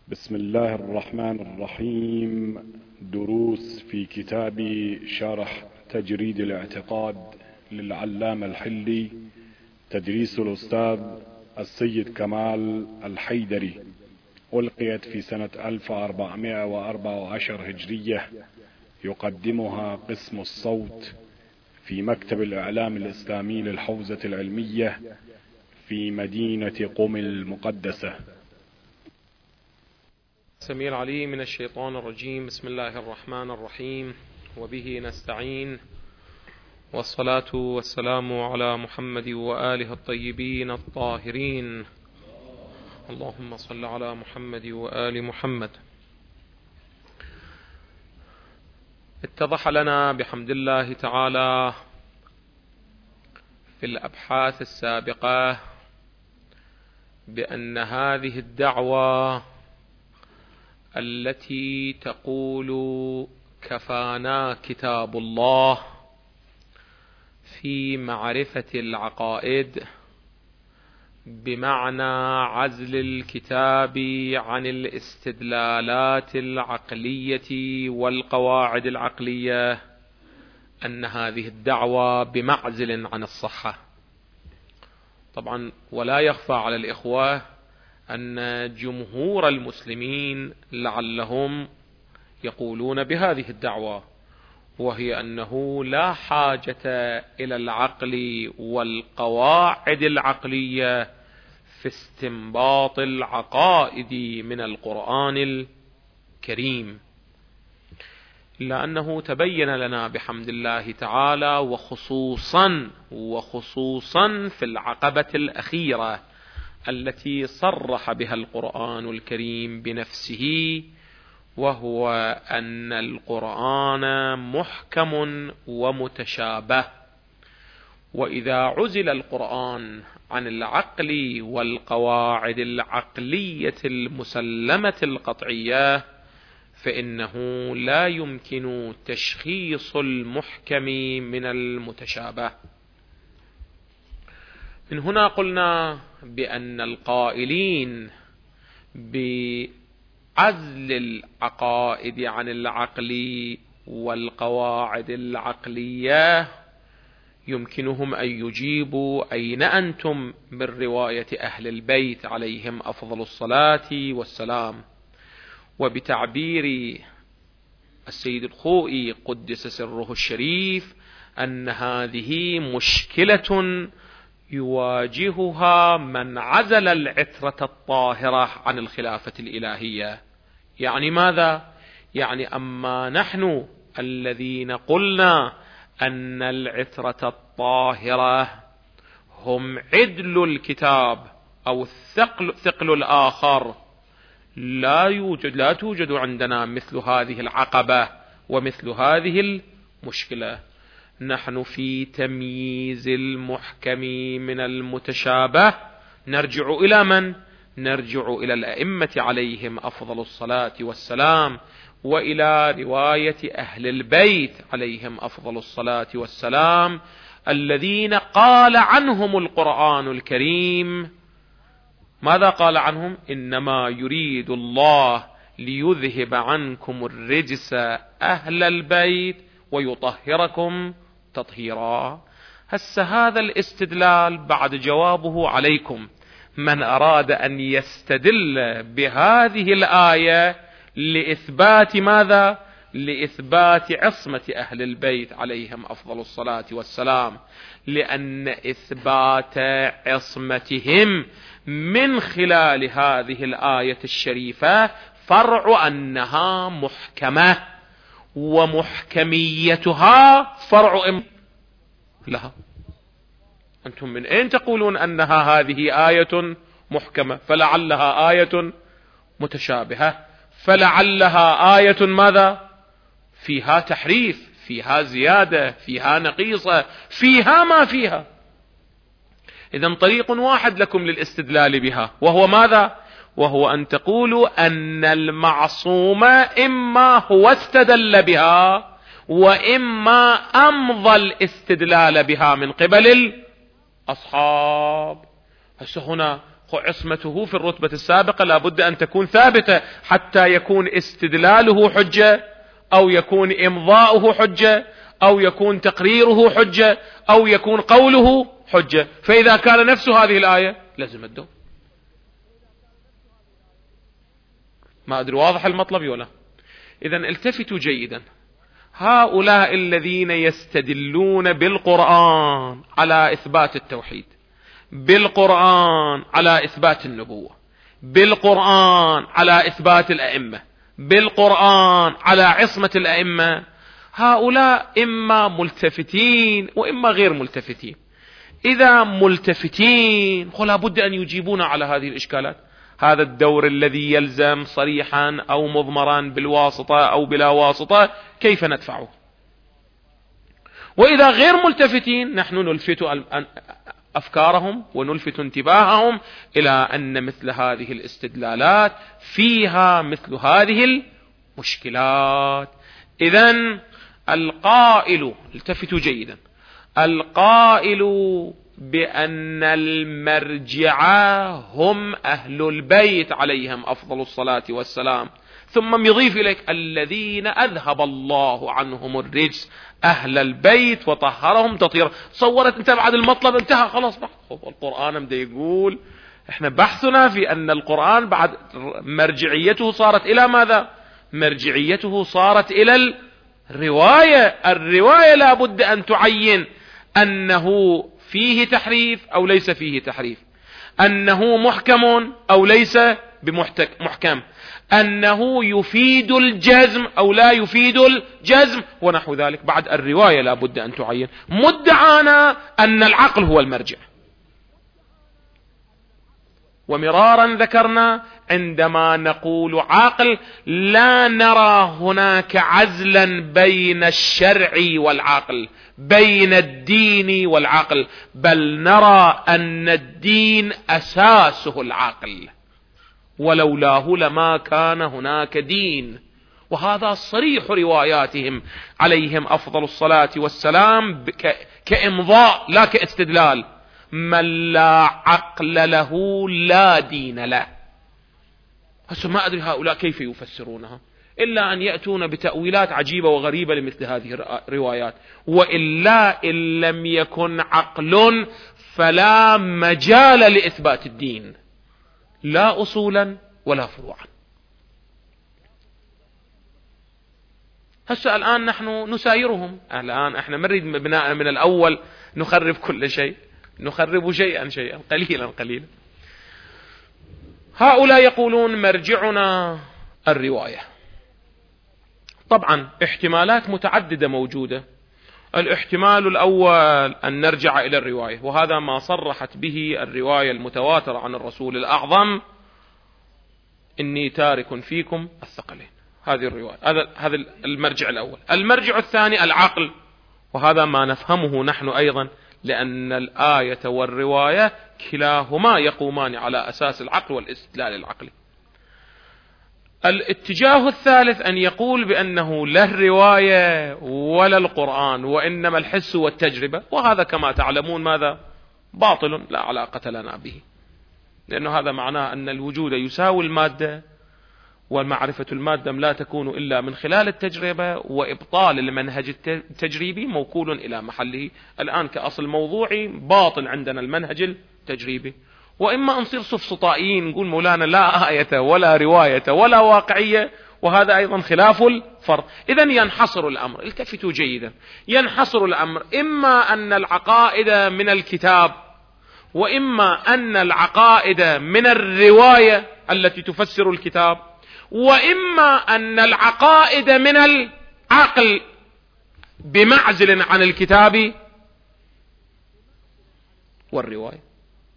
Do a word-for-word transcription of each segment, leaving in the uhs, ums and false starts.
بسم الله الرحمن الرحيم. دروس في كتاب شرح تجريد الاعتقاد للعلامة الحلي، تدريس الأستاذ السيد كمال الحيدري، ألقيت في سنة ألف وأربعمائة وأربعة عشر هجرية. يقدمها قسم الصوت في مكتب الإعلام الإسلامي للحوزة العلمية في مدينة قم المقدسة. السميع العليم من الشيطان الرجيم. بسم الله الرحمن الرحيم، وبه نستعين، والصلاة والسلام على محمد وآله الطيبين الطاهرين. اللهم صل على محمد وآل محمد. اتضح لنا بحمد الله تعالى في الأبحاث السابقة بأن هذه الدعوة التي تقول كفانا كتاب الله في معرفة العقائد، بمعنى عزل الكتاب عن الاستدلالات العقلية والقواعد العقلية، أن هذه الدعوة بمعزل عن الصحة. طبعا ولا يخفى على الإخوة أن جمهور المسلمين لعلهم يقولون بهذه الدعوة، وهي أنه لا حاجة إلى العقل والقواعد العقلية في استنباط العقائد من القرآن الكريم، لأنه تبين لنا بحمد الله تعالى، وخصوصا وخصوصا في العقبة الأخيرة التي صرح بها القرآن الكريم بنفسه، وهو أن القرآن محكم ومتشابه. وإذا عزل القرآن عن العقل والقواعد العقلية المسلمة القطعية، فإنه لا يمكن تشخيص المحكم من المتشابه. من هنا قلنا بأن القائلين بعزل العقائد عن العقل والقواعد العقلية يمكنهم أن يجيبوا أين أنتم من رواية أهل البيت عليهم أفضل الصلاة والسلام. وبتعبير السيد الخوئي قدس سره الشريف، أن هذه مشكلة يواجهها من عزل العترة الطاهرة عن الخلافة الإلهية. يعني ماذا؟ يعني أما نحن الذين قلنا أن العترة الطاهرة هم عدل الكتاب أو الثقل, ثقل الآخر، لا يوجد لا توجد عندنا مثل هذه العقبة ومثل هذه المشكلة. نحن في تمييز المحكم من المتشابه نرجع إلى من؟ نرجع إلى الأئمة عليهم أفضل الصلاة والسلام، وإلى رواية أهل البيت عليهم أفضل الصلاة والسلام، الذين قال عنهم القرآن الكريم. ماذا قال عنهم؟ إنما يريد الله ليذهب عنكم الرجس أهل البيت ويطهركم تطهيرا. هس هذا الاستدلال بعد جوابه عليكم. من أراد أن يستدل بهذه الآية لإثبات ماذا؟ لإثبات عصمة أهل البيت عليهم أفضل الصلاة والسلام، لأن إثبات عصمتهم من خلال هذه الآية الشريفة فرع أنها محكمة، ومحكميتها فرع إم لها. أنتم من أين تقولون أنها هذه آية محكمة؟ فلعلها آية متشابهة، فلعلها آية ماذا؟ فيها تحريف، فيها زيادة، فيها نقيصة، فيها ما فيها. إذن طريق واحد لكم للاستدلال بها، وهو ماذا؟ وهو أن تقولوا أن المعصوم إما هو استدل بها، وإما أمضى الاستدلال بها من قبل الأصحاب. هسه هنا عصمته في الرتبة السابقة لابد أن تكون ثابتة حتى يكون استدلاله حجة، أو يكون إمضاؤه حجة، أو يكون تقريره حجة، أو يكون قوله حجة. فإذا كان نفس هذه الآية لازم الدور. ما أدري واضح المطلب ولا؟ إذن التفتوا جيدا. هؤلاء الذين يستدلون بالقرآن على إثبات التوحيد، بالقرآن على إثبات النبوة، بالقرآن على إثبات الأئمة، بالقرآن على عصمة الأئمة، هؤلاء إما ملتفتين وإما غير ملتفتين. إذا ملتفتين فلا بد أن يجيبون على هذه الإشكالات. هذا الدور الذي يلزم صريحا أو مضمرا بالواسطة أو بلا واسطة كيف ندفعه؟ وإذا غير ملتفتين نحن نلفت أفكارهم ونلفت انتباههم إلى أن مثل هذه الاستدلالات فيها مثل هذه المشكلات. إذن القائل، التفتوا جيدا، القائل بأن المرجع هم أهل البيت عليهم أفضل الصلاة والسلام، ثم يضيف إليك الذين أذهب الله عنهم الرجس، أهل البيت وطهرهم تطهيرا. صورت أنت بعد المطلب انتهى خلاص بحث. القرآن بدأ يقول احنا بحثنا في أن القرآن بعد مرجعيته صارت إلى ماذا؟ مرجعيته صارت إلى الرواية. الرواية لا بد أن تعين أنه فيه تحريف أو ليس فيه تحريف، أنه محكم أو ليس بمحكم، أنه يفيد الجزم أو لا يفيد الجزم ونحو ذلك. بعد الرواية لا بد أن تعين. مدعانا أن العقل هو المرجع، ومرارا ذكرنا عندما نقول عقل لا نرى هناك عزلا بين الشرع والعقل، بين الدين والعقل، بل نرى أن الدين أساسه العقل، ولولاه لما كان هناك دين. وهذا صريح رواياتهم عليهم أفضل الصلاة والسلام كإمضاء لا كاستدلال. من لا عقل له لا دين له. هسه ما أدري هؤلاء كيف يفسرونها إلا أن يأتون بتأويلات عجيبة وغريبة لمثل هذه الروايات. وإلا إن لم يكن عقل فلا مجال لإثبات الدين، لا أصولا ولا فروعا. هسه الآن نحن نسايرهم. الآن احنا نريد بناء من الأول نخرب كل شيء، نخرب شيئا شيئا قليلا قليلا. هؤلاء يقولون مرجعنا الرواية. طبعا احتمالات متعددة موجودة. الاحتمال الأول أن نرجع إلى الرواية، وهذا ما صرحت به الرواية المتواترة عن الرسول الأعظم: إني تارك فيكم الثقلين. هذه الرواية، هذا هذا المرجع الأول. المرجع الثاني العقل، وهذا ما نفهمه نحن أيضا، لأن الآية والرواية كلاهما يقومان على أساس العقل والاستدلال العقلي. الاتجاه الثالث أن يقول بأنه لا الرواية ولا القرآن، وإنما الحس والتجربة، وهذا كما تعلمون ماذا؟ باطل لا علاقة لنا به، لأنه هذا معناه أن الوجود يساوي المادة، والمعرفة المادة لا تكون إلا من خلال التجربة، وإبطال المنهج التجريبي موكول إلى محله. الآن كأصل موضوعي باطل عندنا المنهج التجريبي. وإما أن نصير سفسطائيين نقول مولانا لا آية ولا رواية ولا واقعية، وهذا أيضا خلاف الفرق. إذن ينحصر الأمر، التفتوا جيدا، ينحصر الأمر إما أن العقائد من الكتاب، وإما أن العقائد من الرواية التي تفسر الكتاب، وإما أن العقائد من العقل بمعزل عن الكتاب والرواية.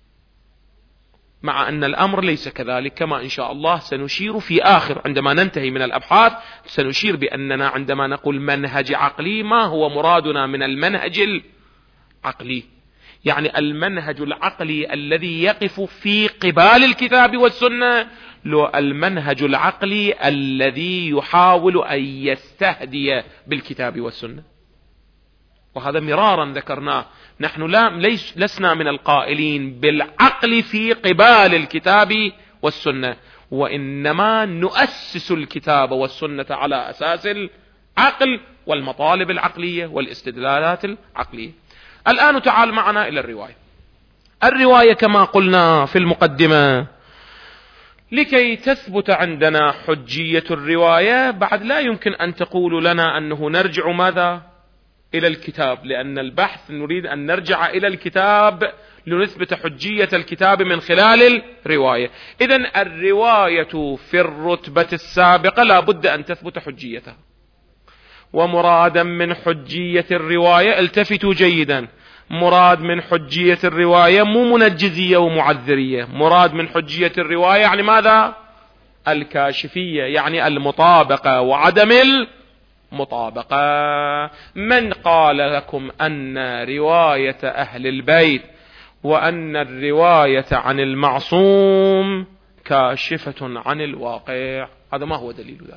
مع أن الأمر ليس كذلك، كما إن شاء الله سنشير في آخر عندما ننتهي من الأبحاث، سنشير بأننا عندما نقول منهج عقلي ما هو مرادنا من المنهج العقلي. يعني المنهج العقلي الذي يقف في قبال الكتاب والسنة، لو المنهج العقلي الذي يحاول أن يستهدي بالكتاب والسنة. وهذا مرارا ذكرناه، نحن لا ليس لسنا من القائلين بالعقل في قبال الكتاب والسنة، وإنما نؤسس الكتاب والسنة على أساس العقل والمطالب العقلية والاستدلالات العقلية. الآن تعال معنا إلى الرواية. الرواية كما قلنا في المقدمة، لكي تثبت عندنا حجية الرواية بعد لا يمكن أن تقول لنا أنه نرجع ماذا إلى الكتاب، لأن البحث نريد أن نرجع إلى الكتاب لنثبت حجية الكتاب من خلال الرواية. إذن الرواية في الرتبة السابقة لا بد أن تثبت حجيتها. ومرادا من حجية الرواية، التفتوا جيدا، مراد من حجية الرواية مو منجزية ومعذرية، مراد من حجية الرواية يعني ماذا؟ الكاشفية، يعني المطابقة وعدم المطابقة. من قال لكم أن رواية أهل البيت وأن الرواية عن المعصوم كاشفة عن الواقع؟ هذا ما هو دليل ذلك؟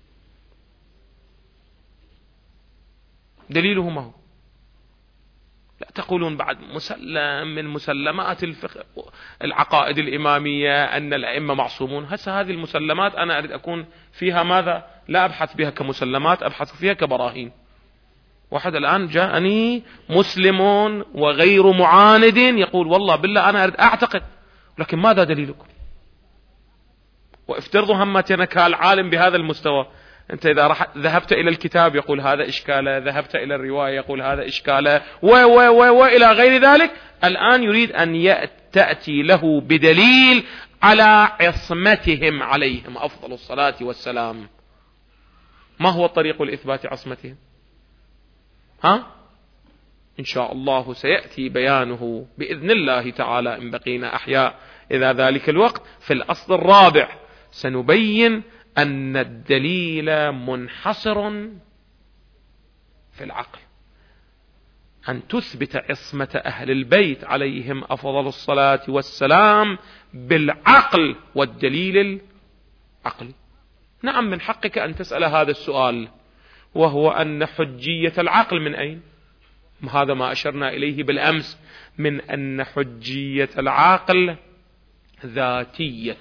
دليله ما هو؟ لا تقولون بعد مسلم من مسلمات الفقه العقائد الإمامية أن الأئمة معصومون. هسه هذه المسلمات أنا أريد أكون فيها ماذا؟ لا أبحث بها كمسلمات، أبحث فيها كبراهين. واحد الآن جاءني مسلم وغير معاند يقول والله بالله أنا أريد أعتقد، لكن ماذا دليلكم؟ وافترضوا همتنا كالعالم بهذا المستوى، أنت إذا رح ذهبت إلى الكتاب يقول هذا إشكاله، ذهبت إلى الرواية يقول هذا إشكاله، و و و وإلى غير ذلك. الآن يريد أن تأتي له بدليل على عصمتهم عليهم أفضل الصلاة والسلام. ما هو الطريق لإثبات عصمتهم؟ ها؟ إن شاء الله سيأتي بيانه بإذن الله تعالى إن بقينا أحياء إذا ذلك الوقت. في الأصل الرابع سنبين أن الدليل منحصر في العقل، أن تثبت عصمة أهل البيت عليهم أفضل الصلاة والسلام بالعقل والدليل العقلي. نعم من حقك أن تسأل هذا السؤال، وهو أن حجية العقل من أين؟ هذا ما أشرنا إليه بالأمس، من أن حجية العقل ذاتية،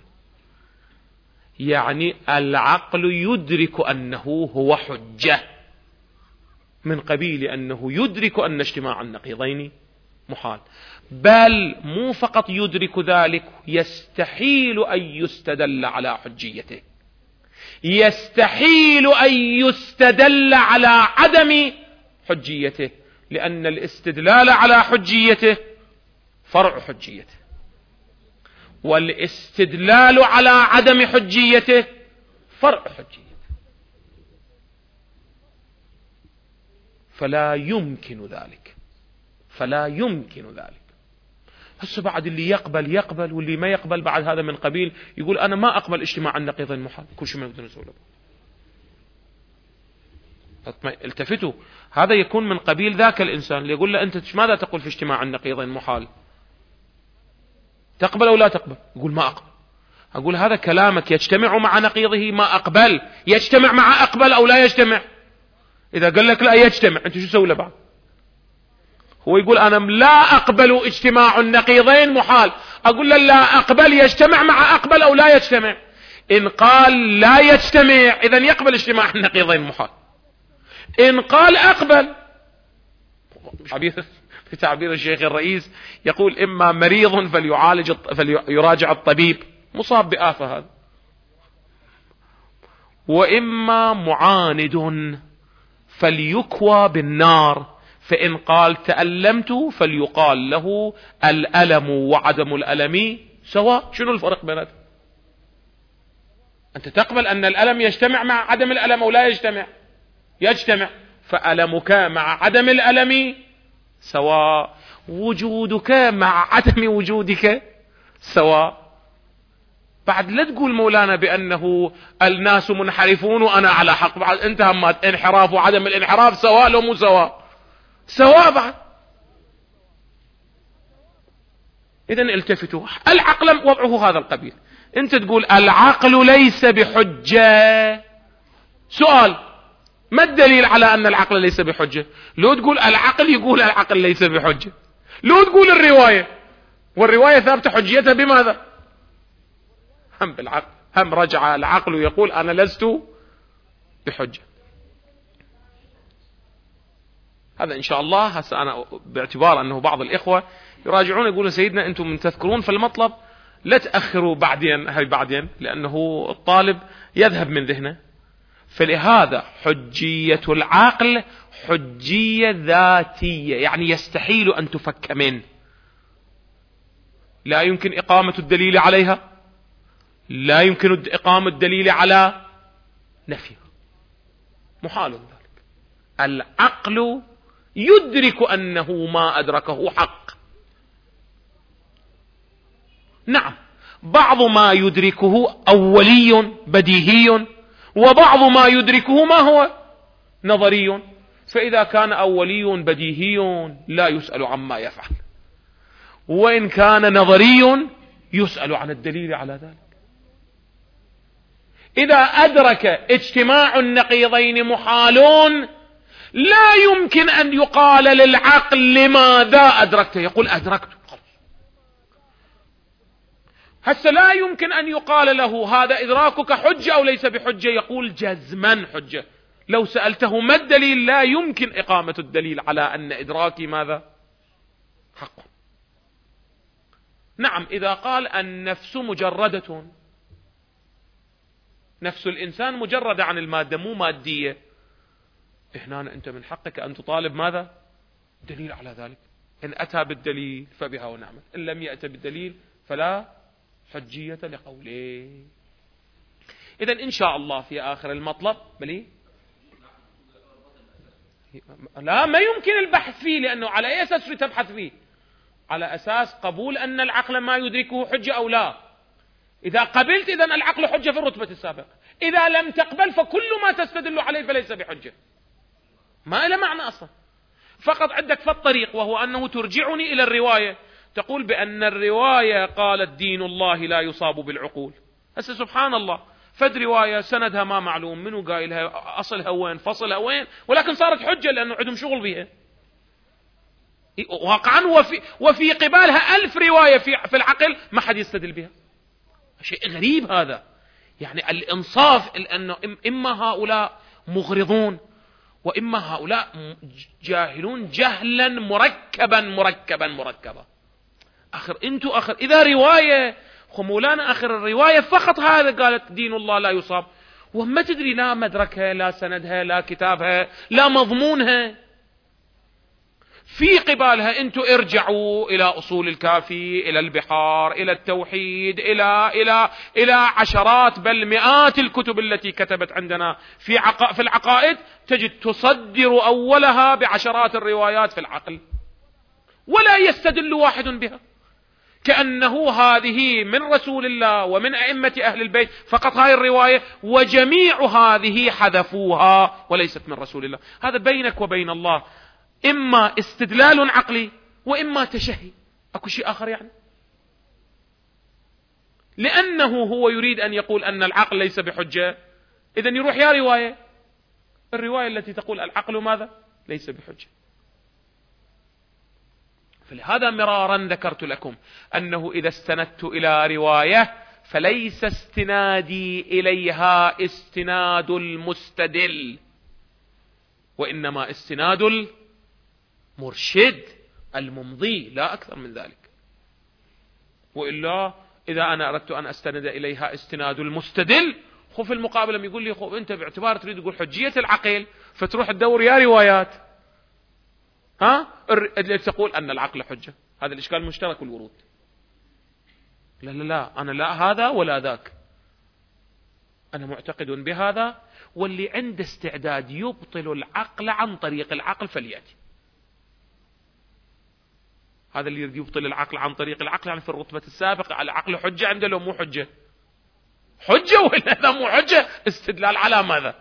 يعني العقل يدرك أنه هو حجة، من قبيل أنه يدرك أن اجتماع النقيضين محال، بل مو فقط يدرك ذلك، يستحيل أن يستدل على حجيته، يستحيل أن يستدل على عدم حجيته، لأن الاستدلال على حجيته فرع حجيته، والاستدلال على عدم حجيته فرع حجيته. فلا يمكن ذلك، فلا يمكن ذلك. هسه بعد اللي يقبل يقبل، واللي ما يقبل بعد هذا من قبيل يقول أنا ما أقبل اجتماع النقيضين محال، كل شيء ما نقدر نسوله. التفتوا، هذا يكون من قبيل ذاك الإنسان اللي يقول له أنت ماذا تقول في اجتماع النقيضين محال؟ تقبل أو لا تقبل؟ يقول ما أقبل. أقول هذا كلامك يجتمع مع نقيضه ما أقبل، يجتمع مع أقبل أو لا يجتمع؟ إذا قال لك لا يجتمع، أنت شو تسوي له بعد؟ هو يقول أنا لا أقبل اجتماع النقيضين محال، أقول له لا أقبل يجتمع مع أقبل أو لا يجتمع؟ إن قال لا يجتمع إذن يقبل اجتماع النقيضين محال، إن قال أقبل. في تعبير الشيخ الرئيس يقول إما مريض فليعالج فليراجع الطبيب، مصاب بآفة هذا، وإما معاند فليكوى بالنار، فإن قال تألمت فليقال له الألم وعدم الألم سواء. شنو الفرق بيناتهم؟ أنت تقبل أن الألم يجتمع مع عدم الألم أو لا يجتمع؟ يجتمع، فألمك مع عدم الألم سواء، وجودك مع عدم وجودك سواء. بعد لا تقول مولانا بأنه الناس منحرفون وأنا على حق، بعد انت هم انحراف وعدم الانحراف سواء لو مو سواء؟ سواء بعد. إذن التفتوا، العقل وضعه هذا القبيل. انت تقول العقل ليس بحجة، سؤال ما الدليل على أن العقل ليس بحجة؟ لو تقول العقل يقول العقل ليس بحجة، لو تقول الرواية، والرواية ثابتة حجيتها بماذا؟ هم بالعقل، هم رجع العقل يقول أنا لست بحجة. هذا إن شاء الله. هسه أنا باعتبار أنه بعض الإخوة يراجعون يقولون سيدنا أنتم من تذكرون في المطلب لا تأخروا بعدين، هاي بعدين، لأنه الطالب يذهب من ذهنه. فلهذا حجية العقل حجية ذاتية، يعني يستحيل أن تفك منه، لا يمكن إقامة الدليل عليها، لا يمكن إقامة الدليل على نفيها، محال ذلك. العقل يدرك أنه ما أدركه حق. نعم، بعض ما يدركه أولي بديهي، وبعض ما يدركه ما هو نظري. فإذا كان أولي بديهي لا يسأل عما يفعل، وإن كان نظري يسأل عن الدليل على ذلك. إذا أدرك اجتماع النقيضين محالون، لا يمكن أن يقال للعقل لماذا أدركته، يقول أدركته. هسه لا يمكن أن يقال له هذا إدراكك حجة أو ليس بحجة، يقول جزما حجة. لو سألته ما الدليل لا يمكن إقامة الدليل على أن إدراكي ماذا حق. نعم، إذا قال النفس مجردة، نفس الإنسان مجردة عن المادة مو مادية، هنا أنت من حقك أن تطالب ماذا؟ دليل على ذلك. إن أتى بالدليل فبها ونعمت، إن لم يأتي بالدليل فلا حجية لقوله. إذن إن شاء الله في آخر المطلب بلي لا ما يمكن البحث فيه، لأنه على أي أساس تبحث فيه؟ على أساس قبول أن العقل ما يدركه حجة أو لا. إذا قبلت إذن العقل حجة في الرتبة السابقة، إذا لم تقبل فكل ما تستدل عليه فليس بحجة، ما له معنى أصلا. فقط عندك في الطريق، وهو أنه ترجعني إلى الرواية، تقول بأن الرواية قالت دين الله لا يصاب بالعقول. هسه سبحان الله، فد رواية سندها ما معلوم، منو قايلها، أصلها وين، فصلها وين، ولكن صارت حجة لأنه عندهم شغل بها. واقعا وفي, وفي قبالها ألف رواية في, في العقل ما حد يستدل بها. شيء غريب هذا. يعني الإنصاف، لأنه إما هؤلاء مغرضون، وإما هؤلاء جاهلون جهلا مركبا مركبا مركبا. آخر أنتو آخر إذا رواية خمولانا آخر الرواية فقط هذا قالت دين الله لا يصاب، وما تدري لا مدركها لا سندها لا كتابها لا مضمونها. في قبالها أنتو ارجعوا إلى أصول الكافي، إلى البحار، إلى التوحيد، إلى إلى إلى عشرات بل مئات الكتب التي كتبت عندنا في عق... في العقائد، تجد تصدر أولها بعشرات الروايات في العقل، ولا يستدل واحد بها، كأنه هذه من رسول الله ومن أئمة أهل البيت فقط هاي الرواية، وجميع هذه حذفوها وليست من رسول الله. هذا بينك وبين الله إما استدلال عقلي وإما تشهي، أكو شيء آخر يعني. لأنه هو يريد أن يقول أن العقل ليس بحجة، إذن يروح يا رواية، الرواية التي تقول العقل ماذا؟ ليس بحجة. فلهذا مرارا ذكرت لكم أنه إذا استندت إلى رواية فليس استنادي إليها استناد المستدل، وإنما استناد المرشد الممضي، لا أكثر من ذلك. وإلا إذا أنا أردت أن أستند إليها استناد المستدل، خو في المقابلة يقول لي خو أنت باعتبار تريد تقول حجية العقل فتروح تدور يا روايات ها اللي تقول أن العقل حجة. هذا الإشكال المشترك والورود. لا لا لا، أنا لا هذا ولا ذاك، أنا معتقد بهذا، واللي عنده استعداد يبطل العقل عن طريق العقل فليأتي. هذا اللي يريد يبطل العقل عن طريق العقل، يعني في الرتبة السابقة على العقل حجة عنده لو مو حجة؟ حجة، ولا هذا مو حجة؟ استدلال على ماذا؟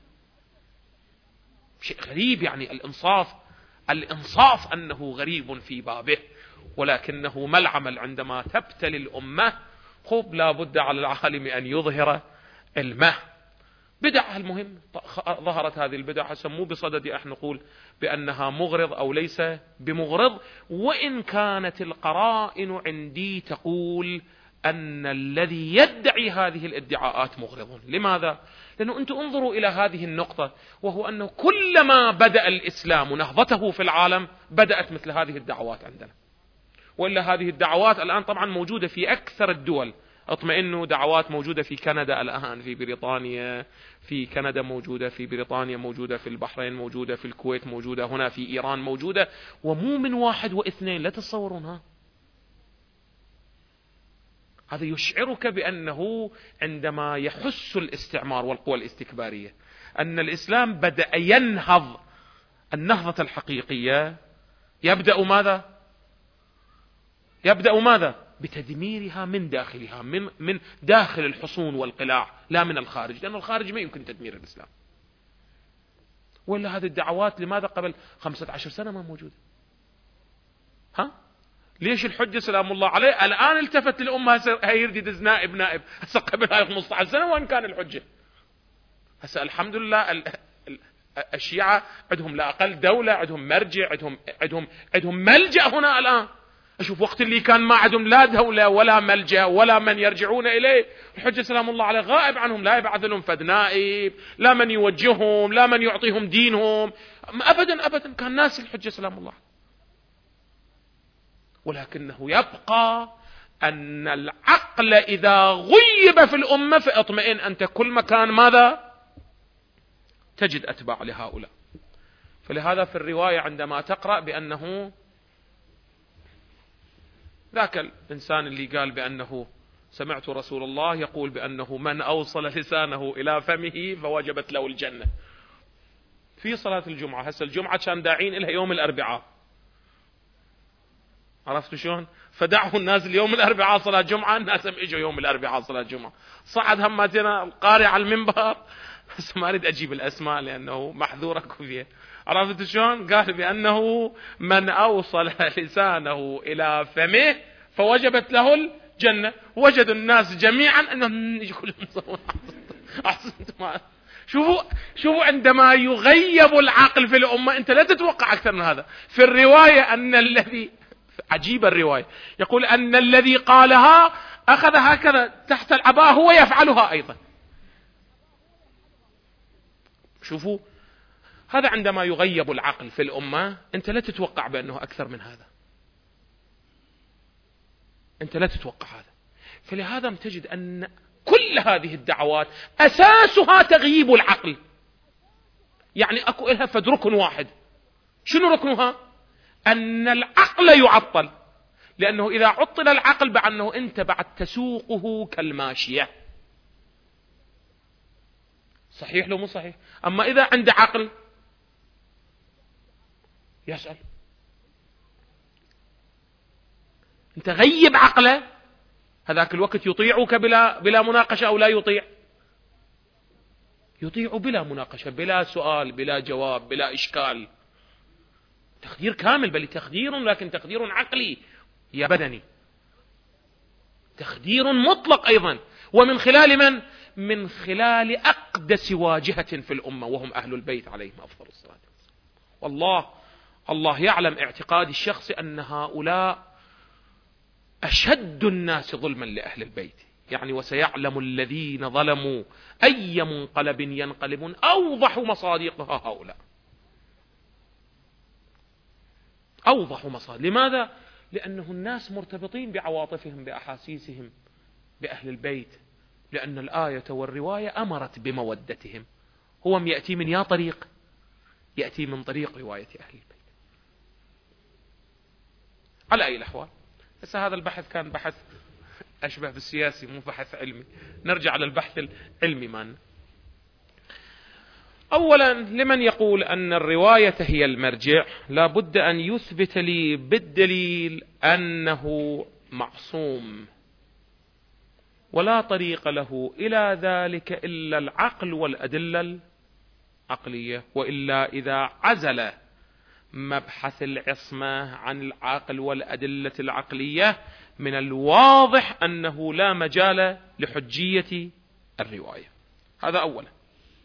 شيء غريب يعني. الإنصاف الإنصاف أنه غريب في بابه، ولكنه ما العمل عندما تبتلي الأمة؟ خب لا بد على العالم أن يظهر علمه. بدعة. المهم ظهرت هذه البدعة، سموه بصدد أن نقول بأنها مغرض أو ليس بمغرض، وإن كانت القرائن عندي تقول أن الذي يدعي هذه الادعاءات مغرض. لماذا؟ لأنه أنتم انظروا إلى هذه النقطة، وهو أنه كلما بدأ الإسلام نهضته في العالم بدأت مثل هذه الدعوات عندنا. وإلا هذه الدعوات الآن طبعا موجودة في أكثر الدول، اطمئنوا، دعوات موجودة في كندا الآن، في بريطانيا، في كندا موجودة، في بريطانيا موجودة، في البحرين موجودة، في الكويت موجودة، هنا في إيران موجودة، ومو من واحد واثنين، لا تتصورونها. هذا يشعرك بأنه عندما يحس الاستعمار والقوى الاستكبارية أن الإسلام بدأ ينهض النهضة الحقيقية، يبدأ ماذا؟ يبدأ ماذا؟ بتدميرها من داخلها، من من داخل الحصون والقلاع، لا من الخارج، لأن الخارج ما يمكن تدمير الإسلام. ولا هذه الدعوات لماذا قبل خمسة عشر سنة ما موجودة؟ ها؟ ليش الحجة سلام الله عليه الآن التفت للأمة هيردي دز نائب نائب، هسه قبل هاي خمسة عشر سنة وين كان الحجة؟ هسه الحمد لله الشيعة عندهم لا أقل دولة، عندهم مرجع، عندهم عندهم عندهم ملجأ هنا الآن. أشوف وقت اللي كان ما عندهم لا دولة ولا ملجأ ولا من يرجعون إليه، الحجة سلام الله عليه غائب عنهم، لا يبعث لهم فد نائب، لا من يوجههم، لا من يعطيهم دينهم، أبدا أبدا، كان ناس الحجة سلام الله. ولكنه يبقى أن العقل إذا غيب في الأمة فاطمئن أنت كل مكان ماذا؟ تجد أتباع لهؤلاء. فلهذا في الرواية عندما تقرأ بأنه ذاك الإنسان اللي قال بأنه سمعت رسول الله يقول بأنه من أوصل لسانه إلى فمه فوجبت له الجنة، في صلاة الجمعة. هسه الجمعة كان داعين إلها يوم الأربعاء، عرفتوا شلون؟ فدعوا الناس اليوم الأربعاء صلاة جمعة، الناس هم اجوا يوم الأربعاء صلاة جمعة. صعد هماتنا القارئ على المنبر، بس ما أريد أجيب الأسماء لأنه محذور أكو فيها، عرفتوا شلون؟ قال بأنه من أوصل لسانه إلى فمه فوجبت له الجنة. وجد الناس جميعا أنهم يقولون أحسنتم. شوفوا شوفوا عندما يغيب العقل في الأمة أنت لا تتوقع أكثر من هذا. في الرواية أن الذي عجيب الرواية يقول أن الذي قالها أخذ هكذا تحت العباءة هو يفعلها أيضا. شوفوا هذا عندما يغيب العقل في الأمة أنت لا تتوقع بأنه أكثر من هذا، أنت لا تتوقع هذا. فلهذا تجد أن كل هذه الدعوات أساسها تغييب العقل، يعني أكو إلها فد ركن واحد. شنو ركنها؟ أن العقل يعطل، لأنه إذا عطل العقل بأنه أنت بعد تسوقه كالماشية. صحيح لو مو صحيح؟ أما إذا عند عقل يسأل، أنت غيب عقله هذاك الوقت يطيعك بلا بلا مناقشة أو لا يطيع؟ يطيع بلا مناقشة، بلا سؤال، بلا جواب، بلا إشكال. تخدير كامل، بل تخدير لكن تخدير عقلي يا بدني، تخدير مطلق أيضا. ومن خلال من؟ من خلال أقدس واجهة في الأمة وهم أهل البيت عليهم أفضل الصلاة والسلام. والله الله يعلم اعتقاد الشخص أن هؤلاء أشد الناس ظلما لأهل البيت، يعني وسيعلم الذين ظلموا أي منقلب ينقلبون. أوضح مصادقها هؤلاء، أوضح مصادق. لماذا؟ لأنه الناس مرتبطين بعواطفهم بأحاسيسهم بأهل البيت، لأن الآية والرواية أمرت بمودتهم. هو يأتي من يا طريق؟ يأتي من طريق رواية أهل البيت. على أي الأحوال بس هذا البحث كان بحث أشبه بالسياسي مو بحث علمي. نرجع للبحث العلمي معنا. أولا لمن يقول أن الرواية هي المرجع لا بد أن يثبت لي بالدليل أنه معصوم، ولا طريق له إلى ذلك إلا العقل والأدلة العقلية. وإلا إذا عزل مبحث العصمة عن العقل والأدلة العقلية من الواضح أنه لا مجال لحجية الرواية. هذا أولا.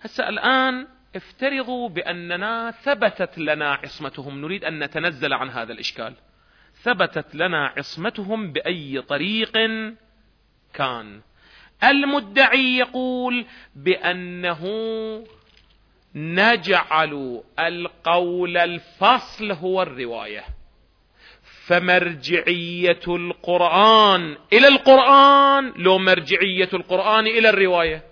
هسه الآن افترضوا بأننا ثبتت لنا عصمتهم، نريد أن نتنزل عن هذا الإشكال. ثبتت لنا عصمتهم بأي طريق كان. المدعي يقول بأنه نجعل القول الفصل هو الرواية، فمرجعية القرآن إلى القرآن لو مرجعية القرآن إلى الرواية.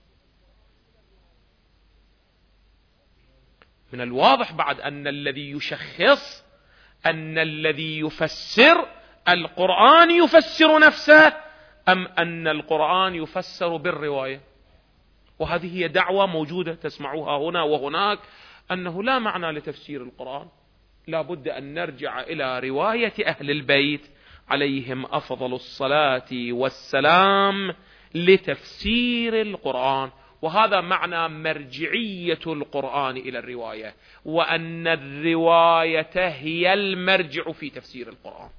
من الواضح بعد أن الذي يشخص، أن الذي يفسر القرآن يفسر نفسه، أم أن القرآن يفسر بالرواية. وهذه هي دعوة موجودة تسمعوها هنا وهناك، أنه لا معنى لتفسير القرآن، لا بد أن نرجع إلى رواية أهل البيت عليهم أفضل الصلاة والسلام لتفسير القرآن. وهذا معنى مرجعية القرآن إلى الرواية، وأن الرواية هي المرجع في تفسير القرآن.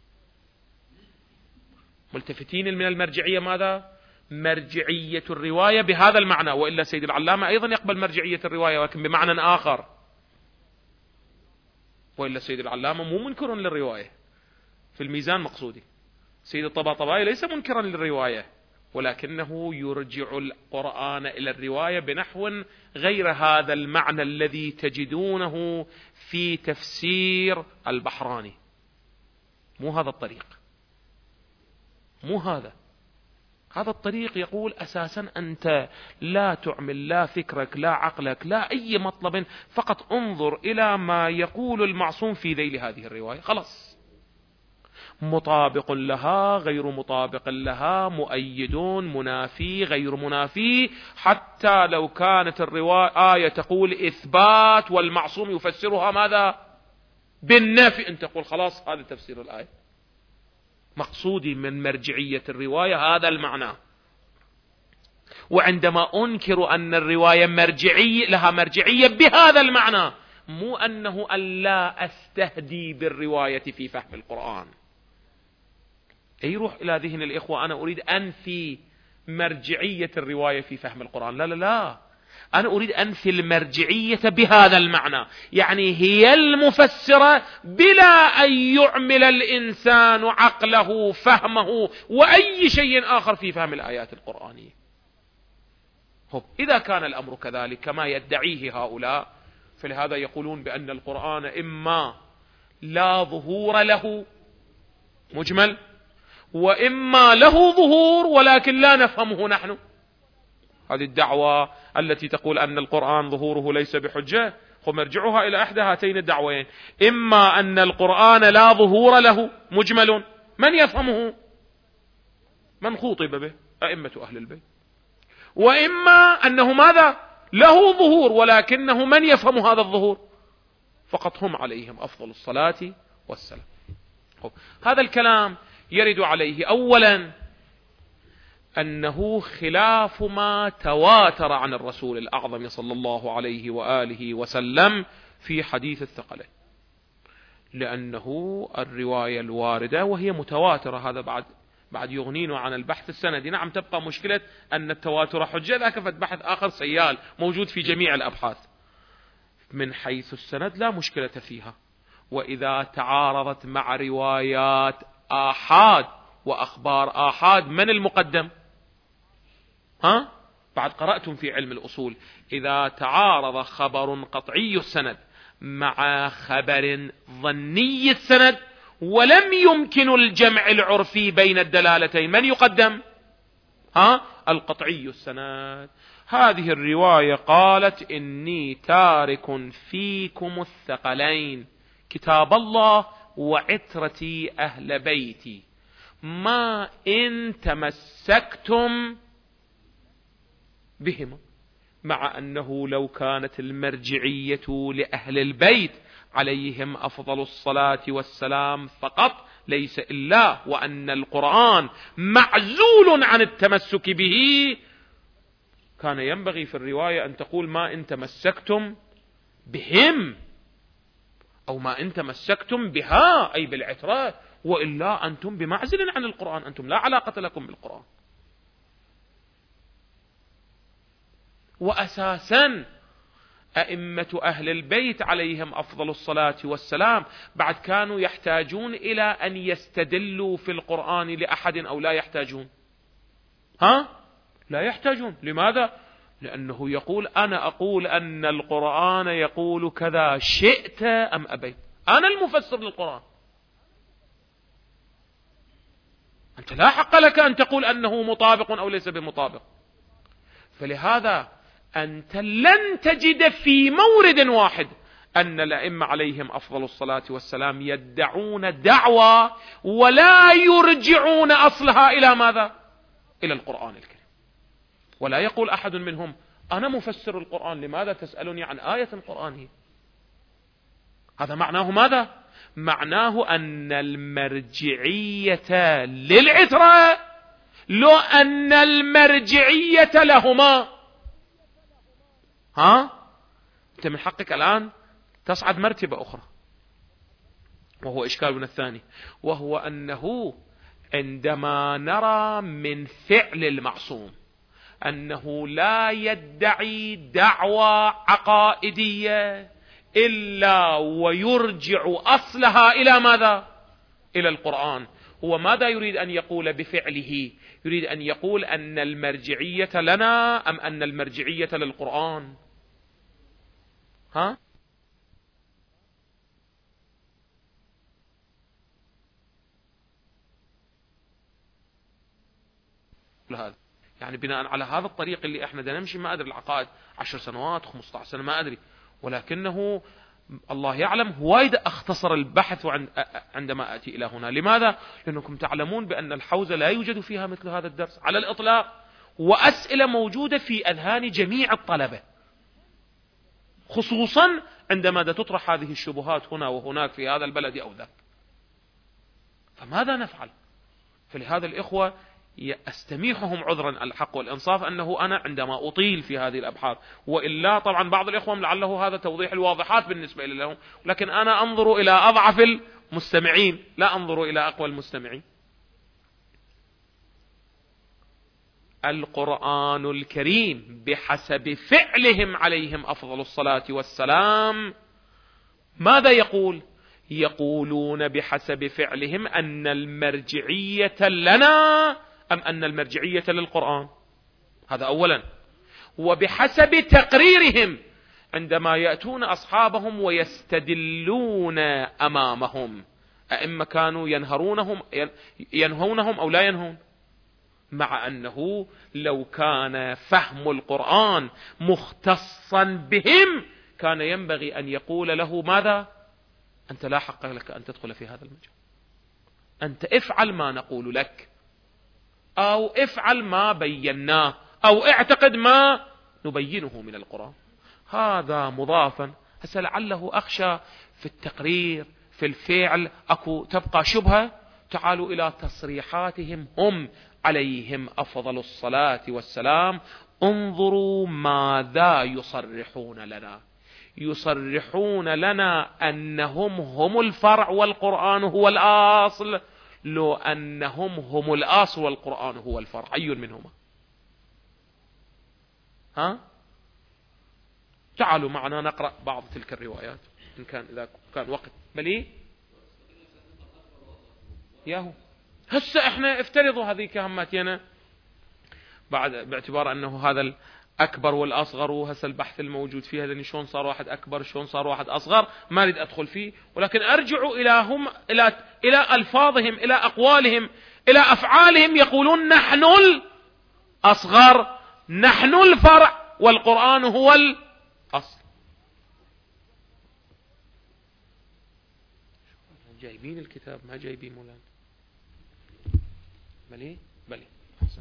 ملتفتين من المرجعية ماذا؟ مرجعية الرواية بهذا المعنى. وإلا سيد العلامة أيضا يقبل مرجعية الرواية ولكن بمعنى آخر. وإلا سيد العلامة مو منكر للرواية في الميزان مقصودي. سيد الطباطبائي ليس منكرا للرواية، ولكنه يرجع القرآن إلى الرواية بنحو غير هذا المعنى الذي تجدونه في تفسير البحراني. مو هذا الطريق، مو هذا هذا الطريق. يقول أساسا أنت لا تعمل لا فكرك لا عقلك لا أي مطلب، فقط انظر إلى ما يقول المعصوم في ذيل هذه الرواية، خلاص. مطابق لها غير مطابق لها، مؤيدون منافي غير منافي، حتى لو كانت الرواية آية تقول إثبات والمعصوم يفسرها ماذا؟ بالنفي، أنت تقول خلاص هذا تفسير الآية. مقصودي من مرجعية الرواية هذا المعنى. وعندما أنكر أن الرواية مرجعية لها مرجعية بهذا المعنى، مو أنه أن لا أستهدي بالرواية في فهم القرآن. أي روح إلى ذهن الإخوة أنا أريد أنفي مرجعية الرواية في فهم القرآن، لا لا لا، أنا أريد أنفي المرجعية بهذا المعنى، يعني هي المفسرة بلا أن يعمل الإنسان عقله فهمه وأي شيء آخر في فهم الآيات القرآنية. إذا كان الأمر كذلك كما يدعيه هؤلاء، فلهذا يقولون بأن القرآن إما لا ظهور له مجمل، وإما له ظهور ولكن لا نفهمه نحن. هذه الدعوة التي تقول أن القرآن ظهوره ليس بحجة، ومرجعها إلى إحدى هاتين الدعوين: إما أن القرآن لا ظهور له مجمل، من يفهمه؟ من خوطب به؟ أئمة أهل البيت. وإما أنه ماذا؟ له ظهور ولكنه من يفهم هذا الظهور؟ فقط هم عليهم أفضل الصلاة والسلام. هذا الكلام يرد عليه أولا أنه خلاف ما تواتر عن الرسول الأعظم صلى الله عليه وآله وسلم في حديث الثقلين، لأنه الرواية الواردة وهي متواترة، هذا بعد بعد يغنينا عن البحث السندي. نعم تبقى مشكلة أن التواتر حجة، ذاك بحث آخر سيال موجود في جميع الأبحاث. من حيث السند لا مشكلة فيها، وإذا تعارضت مع روايات آحاد وأخبار آحاد من المقدم؟ ها؟ بعد قرأتم في علم الأصول إذا تعارض خبر قطعي السند مع خبر ظني السند ولم يمكن الجمع العرفي بين الدلالتين، من يقدم؟ ها؟ القطعي السند. هذه الرواية قالت: إني تارك فيكم الثقلين، كتاب الله وعترتي أهل بيتي، ما إن تمسكتم بهما. مع أنه لو كانت المرجعية لأهل البيت عليهم أفضل الصلاة والسلام فقط ليس إلا، وأن القرآن معزول عن التمسك به، كان ينبغي في الرواية أن تقول: ما إن تمسكتم بهم، أو ما إن تمسكتم بها أي بالعترة، وإلا أنتم بمعزل عن القرآن، أنتم لا علاقة لكم بالقرآن. وأساسا أئمة أهل البيت عليهم أفضل الصلاة والسلام بعد كانوا يحتاجون إلى أن يستدلوا في القرآن لأحد أو لا يحتاجون؟ ها؟ لا يحتاجون. لماذا؟ لأنه يقول أنا أقول أن القرآن يقول كذا شئت أم أبيت، أنا المفسر للقرآن، أنت لا حق لك أن تقول أنه مطابق أو ليس بمطابق. فلهذا أنت لن تجد في مورد واحد أن الأئمة عليهم أفضل الصلاة والسلام يدعون دعوى ولا يرجعون أصلها إلى ماذا؟ إلى القرآن الكريم. ولا يقول أحد منهم أنا مفسر القرآن، لماذا تسألني عن آية قرآنية؟ هذا معناه ماذا؟ معناه أن المرجعية للعترة لو أن المرجعية لهما. ها؟ أنت من حقك الآن تصعد مرتبة أخرى، وهو إشكالنا الثاني، وهو أنه عندما نرى من فعل المعصوم أنه لا يدعي دعوى عقائدية إلا ويرجع أصلها إلى ماذا؟ إلى القرآن. هو ماذا يريد أن يقول بفعله؟ يريد أن يقول أن المرجعية لنا أم أن المرجعية للقرآن؟ ها؟ هذا يعني بناء على هذا الطريق اللي احنا بدنا نمشي، ما ادري العقائد عشر سنوات خمسة عشر سنة ما ادري، ولكنه الله يعلم وايد اختصر البحث عندما اتي الى هنا. لماذا؟ لانكم تعلمون بان الحوزة لا يوجد فيها مثل هذا الدرس على الاطلاق، واسئلة موجودة في اذهان جميع الطلبة، خصوصا عندما تطرح هذه الشبهات هنا وهناك في هذا البلد او ذاك. فماذا نفعل؟ فلهذا الاخوة استميحهم عذرا الحق والإنصاف أنه أنا عندما أطيل في هذه الأبحاث، وإلا طبعا بعض الإخوة لعله هذا توضيح الواضحات بالنسبة لهم، لكن أنا أنظر إلى أضعف المستمعين لا أنظر إلى أقوى المستمعين. القرآن الكريم بحسب فعلهم عليهم أفضل الصلاة والسلام ماذا يقول؟ يقولون بحسب فعلهم أن المرجعية لنا أم أن المرجعية للقرآن. هذا أولا. وبحسب تقريرهم عندما يأتون أصحابهم ويستدلون أمامهم، أئمة كانوا ينهرونهم ينهونهم أو لا ينهون، مع أنه لو كان فهم القرآن مختصا بهم كان ينبغي أن يقول له ماذا؟ أنت لا حق لك أن تدخل في هذا المجال، أنت افعل ما نقول لك، أو افعل ما بيناه، أو اعتقد ما نبينه من القرآن. هذا مضافا. هسه لعله أخشى في التقرير في الفعل أكو تبقى شبهة. تعالوا إلى تصريحاتهم هم عليهم أفضل الصلاة والسلام، انظروا ماذا يصرحون لنا. يصرحون لنا أنهم هم الفرع والقرآن هو الأصل، لو أنهم هم الأصل والقرآن هو الفرع، أي منهما؟ ها؟ تعالوا معنا نقرأ بعض تلك الروايات إن كان إذا كان وقت مليء. ياهو هسه احنا افترضوا هذه كهماتنا بعد باعتبار أنه هذا الأكبر والأصغر، وهسه البحث الموجود فيه هذا شلون صار واحد أكبر شلون صار واحد أصغر ما أريد أدخل فيه، ولكن أرجعوا إلى هم إلى إلى ألفاظهم إلى أقوالهم إلى أفعالهم. يقولون نحن الأصغر نحن الفرع والقرآن هو الأصل. جايبين الكتاب ما جايبين مولانا؟ بلي بلي حسن.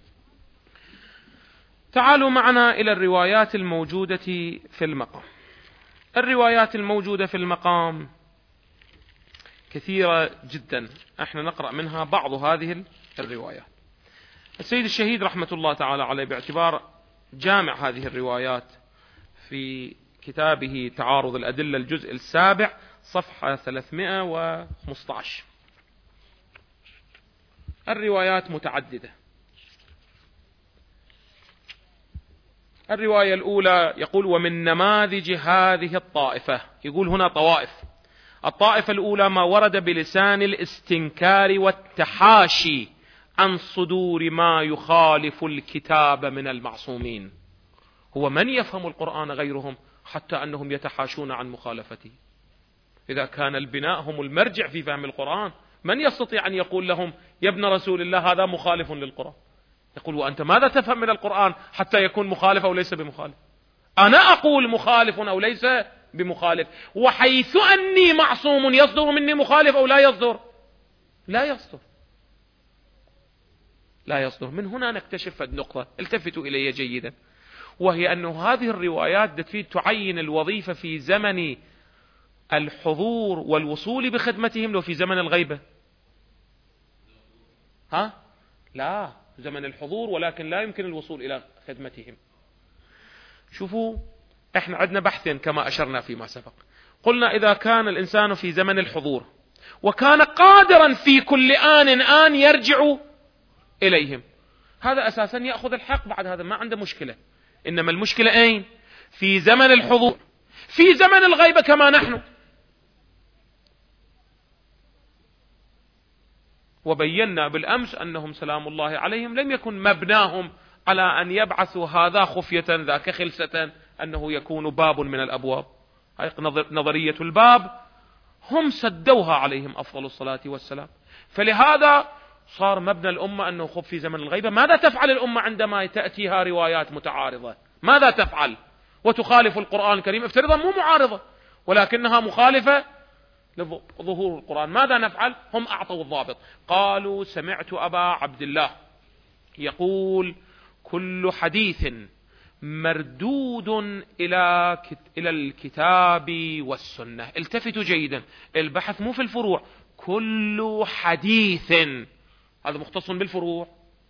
تعالوا معنا إلى الروايات الموجودة في المقام. الروايات الموجودة في المقام كثيرة جدا، احنا نقرأ منها بعض هذه الروايات. السيد الشهيد رحمة الله تعالى عليه باعتبار جامع هذه الروايات في كتابه تعارض الأدلة الجزء السابع صفحة ثلاثمائة وخمسة عشر. الروايات متعددة، الرواية الأولى يقول: ومن نماذج هذه الطائفة، يقول هنا طوائف. الطائفة الأولى ما ورد بلسان الاستنكار والتحاشي عن صدور ما يخالف الكتاب من المعصومين. هو من يفهم القرآن غيرهم حتى أنهم يتحاشون عن مخالفته؟ إذا كان البناء هم المرجع في فهم القرآن، من يستطيع أن يقول لهم يا ابن رسول الله هذا مخالف للقرآن؟ يقول: وأنت ماذا تفهم من القرآن حتى يكون مخالف أو ليس بمخالف؟ أنا أقول مخالف أو ليس بمخالف، وحيث أني معصوم يصدر مني مخالف أو لا يصدر؟ لا يصدر، لا يصدر. من هنا نكتشف النقطة، التفتوا إلي جيدا، وهي أن هذه الروايات تفيد تعين الوظيفة في زمن الحضور والوصول بخدمتهم لو في زمن الغيبة. ها؟ لا، زمن الحضور ولكن لا يمكن الوصول إلى خدمتهم. شوفوا، احنا عندنا بحثين كما أشرنا فيما سبق. قلنا إذا كان الإنسان في زمن الحضور وكان قادرا في كل آن آن يرجع إليهم، هذا أساسا يأخذ الحق، بعد هذا ما عنده مشكلة. إنما المشكلة أين؟ في زمن الحضور، في زمن الغيبة كما نحن. وبينا بالأمس أنهم سلام الله عليهم لم يكن مبناهم على أن يبعثوا هذا خفية ذاك خلسة، أنه يكون باب من الأبواب. هاي نظرية الباب هم سدوها عليهم أفضل الصلاة والسلام. فلهذا صار مبنى الأمة أنه خف في زمن الغيبة. ماذا تفعل الأمة عندما تأتيها روايات متعارضة؟ ماذا تفعل وتخالف القرآن الكريم؟ افترضا مو معارضة ولكنها مخالفة لظهور القرآن، ماذا نفعل؟ هم أعطوا الضابط، قالوا: سمعت أبا عبد الله يقول: كل حديث مردود إلى إلى الكتاب والسنة. التفتوا جيدا، البحث مو في الفروع، كل حديث، هذا مختص بالفروع.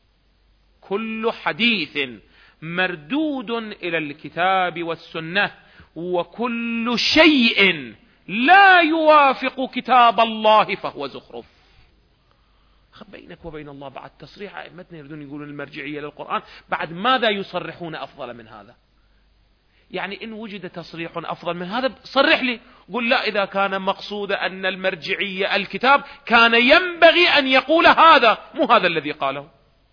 كل حديث مردود إلى الكتاب والسنة، وكل شيء لا يوافق كتاب الله فهو زخرف. بينك وبين الله بعد تصريح أئمتنا يريدون يقولون المرجعية للقرآن، بعد ماذا يصرحون أفضل من هذا؟ يعني إن وجد تصريح أفضل من هذا صرح لي، قل لا، إذا كان مقصود أن المرجعية الكتاب كان ينبغي أن يقول هذا، مو هذا الذي قاله.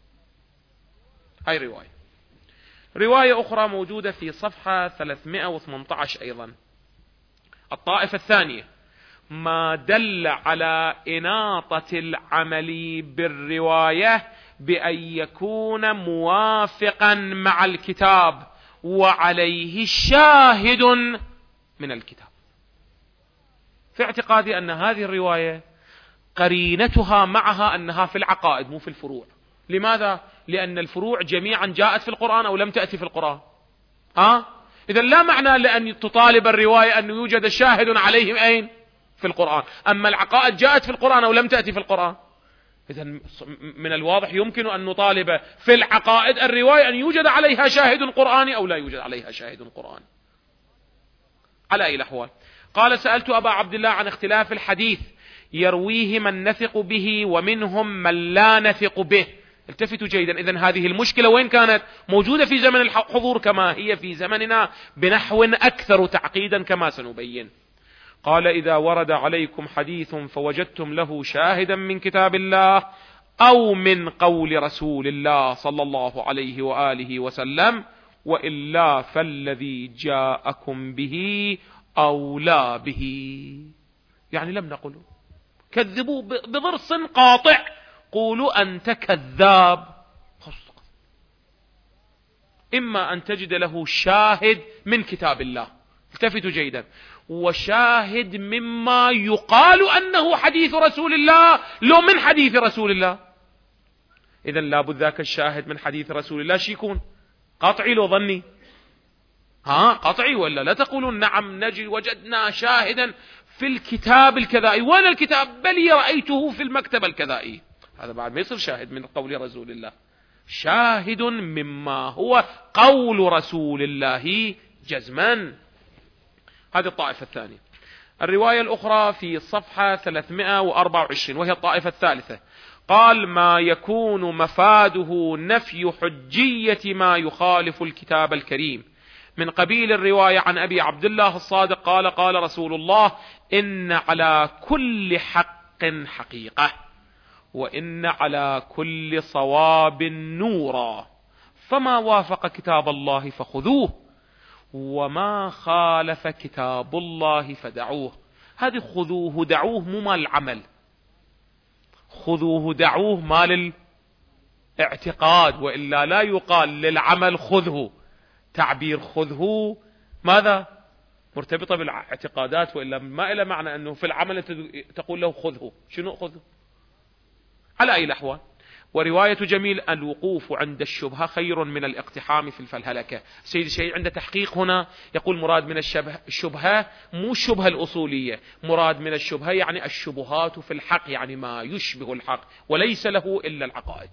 هاي رواية. رواية أخرى موجودة في صفحة ثلاثمائة وثمانية عشر أيضا. الطائفة الثانية ما دل على إناطة العمل بالرواية بأن يكون موافقا مع الكتاب وعليه شاهد من الكتاب. في اعتقادي أن هذه الرواية قرينتها معها أنها في العقائد مو في الفروع. لماذا؟ لأن الفروع جميعا جاءت في القرآن أو لم تأتي في القرآن. ها؟ إذا لا معنى لأن تطالب الرواية أن يوجد شاهد عليهم أين؟ في القرآن. أما العقائد جاءت في القرآن أو لم تأتي في القرآن. إذا من الواضح يمكن أن نطالب في العقائد الرواية أن يوجد عليها شاهد قرآني أو لا يوجد عليها شاهد قرآني. على أي الأحوال، قال: سألت أبا عبد الله عن اختلاف الحديث يرويه من نثق به ومنهم من لا نثق به. التفتوا جيدا، إذن هذه المشكلة وين كانت؟ موجودة في زمن الحضور كما هي في زمننا بنحو أكثر تعقيدا كما سنبين. قال: إذا ورد عليكم حديث فوجدتم له شاهدا من كتاب الله أو من قول رسول الله صلى الله عليه وآله وسلم، وإلا فالذي جاءكم به أولى به. يعني لم نقل كذبوا بضرس قاطع، قولوا أنت كذاب. إما أن تجد له شاهد من كتاب الله، التفتوا جيدا، وشاهد مما يقال أنه حديث رسول الله لو من حديث رسول الله. إذن لابد ذاك الشاهد من حديث رسول الله شي يكون؟ قطعي لو ظني؟ ها قطعي ولا لا؟ تقولون نعم نجد وجدنا شاهدا في الكتاب الكذائي. وين الكتاب؟ بل رأيته في المكتب الكذائي. هذا بعد ما يصير شاهد من قول رسول الله، شاهد مما هو قول رسول الله جزما. هذه الطائفة الثانية. الرواية الأخرى في صفحة ثلاثمائة وأربعة وعشرين وهي الطائفة الثالثة. قال ما يكون مفاده نفي حجية ما يخالف الكتاب الكريم، من قبيل الرواية عن أبي عبد الله الصادق قال قال رسول الله: إن على كل حق حقيقة، وإن على كل صواب نورا، فما وافق كتاب الله فخذوه، وما خالف كتاب الله فدعوه. هذه خذوه دعوه مو مال العمل، خذوه دعوه مال الاعتقاد، وإلا لا يقال للعمل خذه. تعبير خذه ماذا؟ مرتبطة بالاعتقادات، وإلا ما إلى معنى أنه في العمل تقول له خذه. شنو خذه؟ على أي الأحوال. ورواية جميل: الوقوف عند الشبهة خير من الاقتحام في الفلهلكة. سيد الشيء عند تحقيق هنا يقول مراد من الشبهة مو الشبهة الأصولية، مراد من الشبهة يعني الشبهات في الحق، يعني ما يشبه الحق وليس له إلا العقائد.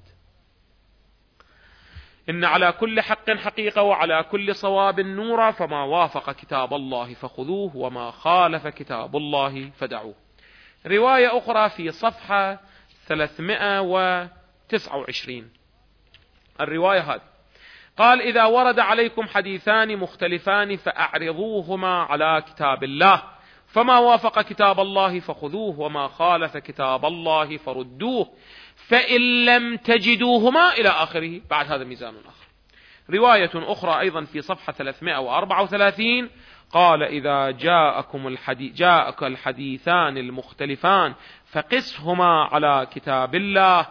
إن على كل حق حقيقة، وعلى كل صواب نورا، فما وافق كتاب الله فخذوه، وما خالف كتاب الله فدعوه. رواية أخرى في صفحة ثلاثمائة وتسعة وعشرين، الرواية هذه قال: إذا ورد عليكم حديثان مختلفان فأعرضوهما على كتاب الله، فما وافق كتاب الله فخذوه، وما خالف كتاب الله فردوه، فإن لم تجدوهما، إلى آخره. بعد هذا ميزان آخر. رواية أخرى أيضا في صفحة ثلاثمائة وأربعة وثلاثين قال: إذا جاءكم الحديث جاءك الحديثان المختلفان فقسهما على كتاب الله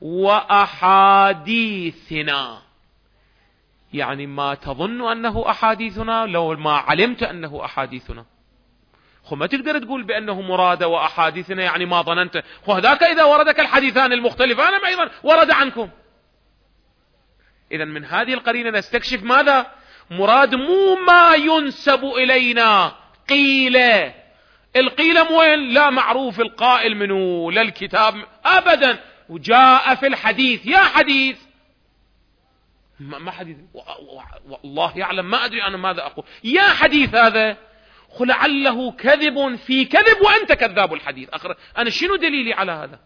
وأحاديثنا. يعني ما تظن أنه أحاديثنا لو ما علمت أنه أحاديثنا. خو ما تقدر تقول بأنه مراد وأحاديثنا يعني ما ظننت. خو هذاك إذا وردك الحديثان المختلفان أيضا ورد عنكم. إذن من هذه القرينة نستكشف ماذا؟ مراد مو ما ينسب إلينا قيل. القيل وين؟ لا معروف القائل منه، لا الكتاب أبدا. وجاء في الحديث، يا حديث ما حديث والله يعلم، ما أدري أنا ماذا أقول. يا حديث هذا لعله كذب في كذب وأنت كذاب الحديث. أخر أنا شنو دليلي على هذا؟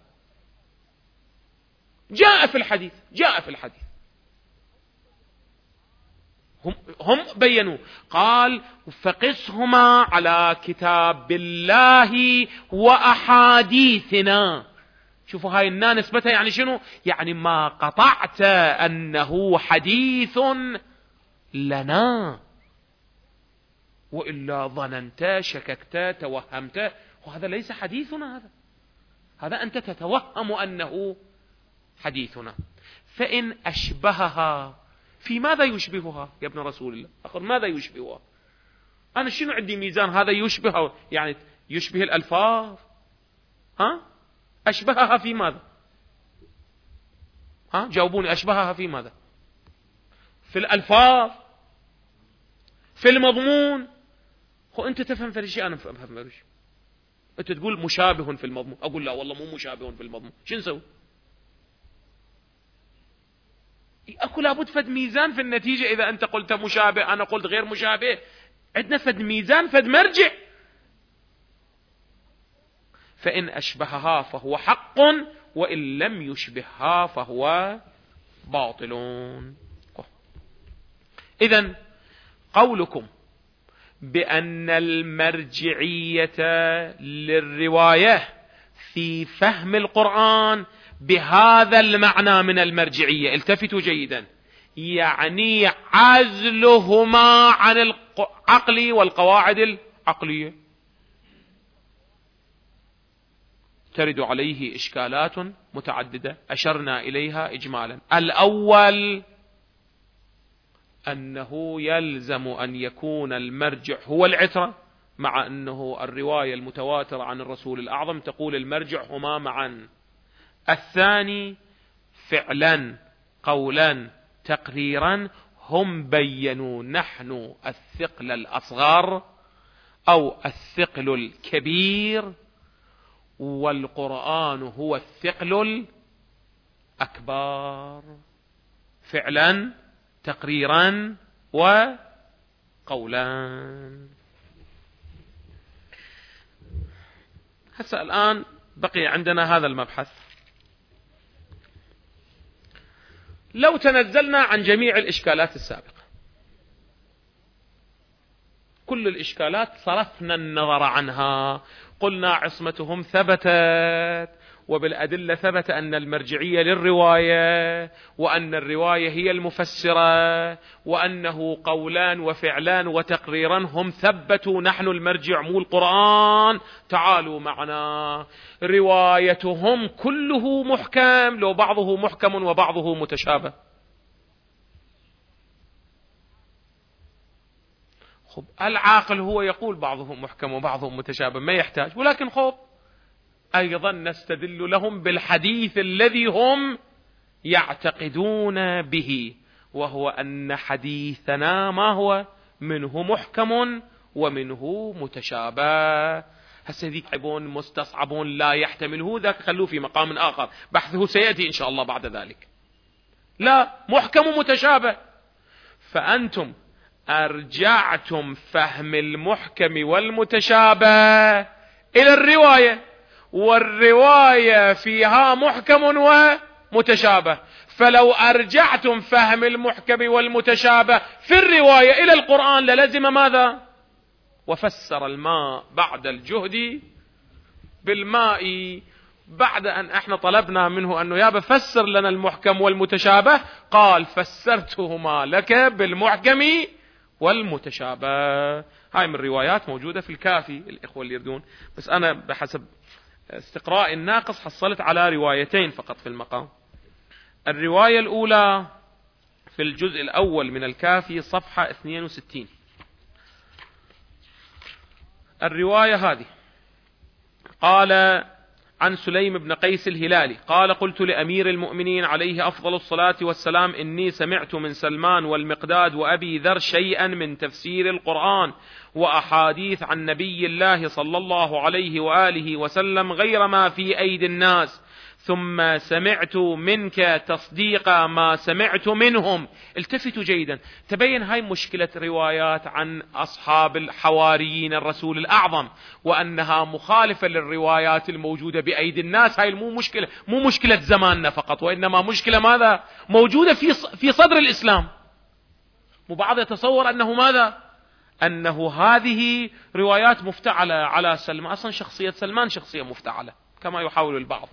جاء في الحديث، جاء في الحديث. هم, هم بينوا قال: فقسهما على كتاب الله وأحاديثنا. شوفوا هاي النا نسبتها يعني شنو؟ يعني ما قطعت أنه حديث لنا، وإلا ظننت شككت توهمت، وهذا ليس حديثنا. هذا هذا أنت تتوهم أنه حديثنا. فإن أشبهها، في ماذا يشبهها يا ابن رسول الله؟ أخر ماذا يشبهها؟ أنا شنو عندي ميزان هذا يشبه؟ يعني يشبه الألفاظ. ها؟ أشبهها في ماذا؟ ها؟ جاوبوني، أشبهها في ماذا؟ في الألفاظ، في المضمون. خو أنت تفهم في الشيء، أنا أفهم في الشيء. أنت تقول مشابه في المضمون، أقول لا والله مو مشابه في المضمون. شو نسوي؟ أكو لابد فد ميزان في النتيجة. إذا أنت قلت مشابه أنا قلت غير مشابه، عندنا فد ميزان، فد مرجع. فإن أشبهها فهو حق، وإن لم يشبهها فهو باطل. إذن قولكم بأن المرجعية للرواية في فهم القرآن بهذا المعنى من المرجعية، التفتوا جيدا، يعني عزلهما عن العقل والقواعد العقلية. ترد عليه إشكالات متعددة أشرنا إليها إجمالا. الأول أنه يلزم أن يكون المرجع هو العترة، مع أنه الرواية المتواترة عن الرسول الأعظم تقول المرجع هما معا. الثاني فعلا قولا تقريرا هم بينوا نحن الثقل الأصغر أو الثقل الكبير، والقرآن هو الثقل الأكبر. فعلا تقريرا وقولا. هسه الآن بقي عندنا هذا المبحث. لو تنزلنا عن جميع الإشكالات السابقة، كل الإشكالات صرفنا النظر عنها، قلنا عصمتهم ثبتت، وبالأدلة ثبت أن المرجعية للرواية، وأن الرواية هي المفسرة، وأنه قولان وفعلان وتقريرا هم ثبتوا نحن المرجع مو القرآن. تعالوا معنا، روايتهم كله محكم لو بعضه محكم وبعضه متشابه. خب العاقل هو يقول بعضهم محكم وبعضهم متشابه، ما يحتاج. ولكن خب أيضا نستدل لهم بالحديث الذي هم يعتقدون به، وهو أن حديثنا ما هو؟ منه محكم ومنه متشابه. هسه ذيك عبون مستصعبون لا يحتمله، ذاك خلوه في مقام آخر، بحثه سيأتي إن شاء الله بعد ذلك. لا، محكم ومتشابه. فأنتم أرجعتم فهم المحكم والمتشابه إلى الرواية، والرواية فيها محكم ومتشابه. فلو أرجعتم فهم المحكم والمتشابه في الرواية إلى القرآن للزم ماذا؟ وفسر الماء بعد الجهد بالماء. بعد أن احنا طلبنا منه أنه يابا فسر لنا المحكم والمتشابه، قال فسرتهما لك بالمحكم والمتشابه. هاي من الروايات موجودة في الكافي الإخوة اللي يردون، بس أنا بحسب استقراء الناقص حصلت على روايتين فقط في المقام. الرواية الأولى في الجزء الأول من الكافي صفحة اثنين وستين. الرواية هذه قال عن سليم بن قيس الهلالي قال قلت لأمير المؤمنين عليه أفضل الصلاة والسلام إني سمعت من سلمان والمقداد وأبي ذر شيئا من تفسير القرآن وأحاديث عن نبي الله صلى الله عليه وآله وسلم غير ما في أيدي الناس، ثم سمعت منك تصديق ما سمعت منهم. التفتوا جيدا، تبين هاي مشكلة روايات عن أصحاب الحواريين الرسول الأعظم، وأنها مخالفة للروايات الموجودة بأيدي الناس. هاي مو مشكلة مو مشكلة زماننا فقط، وإنما مشكلة ماذا؟ موجودة في في صدر الإسلام. وبعض يتصور أنه ماذا؟ أنه هذه روايات مفتعلة على سلمان. أصلا شخصية سلمان شخصية مفتعلة كما يحاول البعض.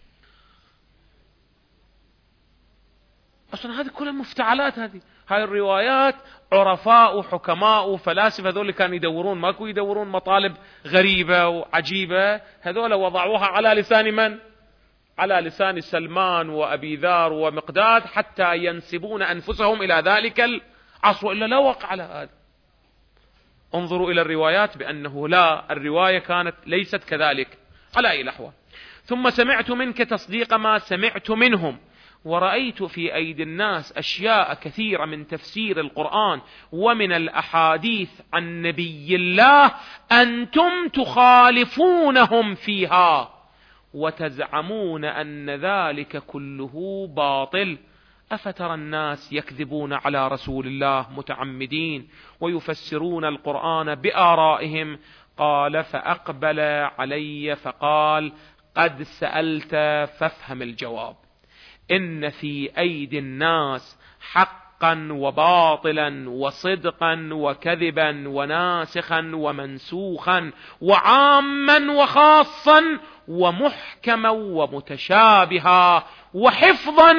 أصلا هذه كلها مفتعلات. هذه هاي الروايات عرفاء وحكماء وفلاسفة هذول كانوا يدورون، ماكو يدورون مطالب غريبة وعجيبة، هذول وضعوها على لسان من؟ على لسان سلمان وأبي ذر ومقداد، حتى ينسبون أنفسهم إلى ذلك العصر، إلا لا وقع على هذا. انظروا إلى الروايات بأنه لا، الرواية كانت ليست كذلك على أي الأحوال. ثم سمعت منك تصديق ما سمعت منهم، ورأيت في أيدي الناس أشياء كثيرة من تفسير القرآن ومن الأحاديث عن نبي الله أنتم تخالفونهم فيها وتزعمون أن ذلك كله باطل. أفترى الناس يكذبون على رسول الله متعمدين ويفسرون القرآن بآرائهم؟ قال فأقبل علي فقال قد سألت فافهم الجواب. إن في أيدي الناس حقا وباطلا وصدقا وكذبا وناسخا ومنسوخا وعاما وخاصا ومحكما ومتشابها وحفظا